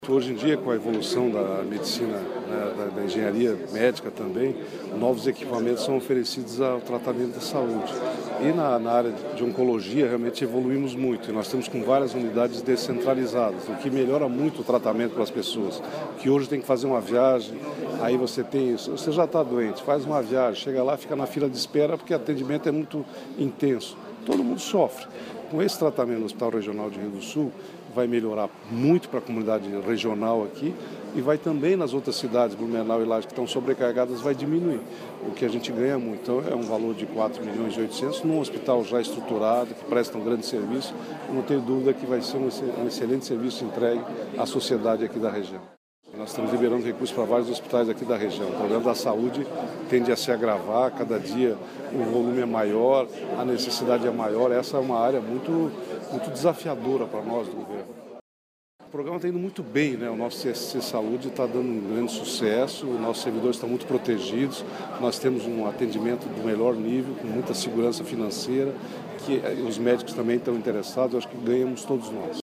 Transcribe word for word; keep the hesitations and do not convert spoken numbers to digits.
Hoje em dia, com a evolução da medicina, né, da, da engenharia médica também, novos equipamentos são oferecidos ao tratamento da saúde. E na, na área de oncologia, realmente evoluímos muito. E nós temos com várias unidades descentralizadas, o que melhora muito o tratamento para as pessoas. Que hoje tem que fazer uma viagem, aí você tem isso, você já está doente, faz uma viagem, chega lá, fica na fila de espera porque o atendimento é muito intenso. Todo mundo sofre. Com esse tratamento no Hospital Regional de Rio do Sul, vai melhorar muito para a comunidade regional aqui e vai também nas outras cidades, Blumenau e Lages, que estão sobrecarregadas, vai diminuir, o que a gente ganha muito. Então é um valor de quatro milhões e oitocentos num hospital já estruturado, que presta um grande serviço. Eu não tenho dúvida que vai ser um excelente serviço entregue à sociedade aqui da região. Nós estamos liberando recursos para vários hospitais aqui da região. O problema da saúde tende a se agravar, cada dia o volume é maior, a necessidade é maior. Essa é uma área muito, muito desafiadora para nós do governo. O programa está indo muito bem, né? O nosso C S C Saúde está dando um grande sucesso, os nossos servidores estão muito protegidos, nós temos um atendimento do melhor nível, com muita segurança financeira, que os médicos também estão interessados, eu acho que ganhamos todos nós.